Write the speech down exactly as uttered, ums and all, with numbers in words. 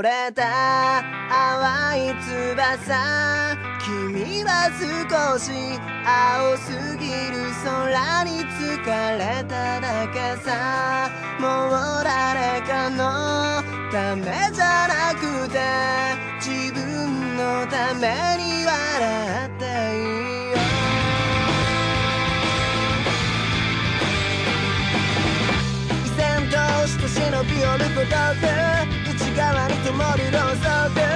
折れた淡い翼、君は少し青すぎる空に疲れただけさ。もう誰かのためじゃなくて自分のために笑っていいよ。依然として忍び寄る孤独、内側に灯るろうそく、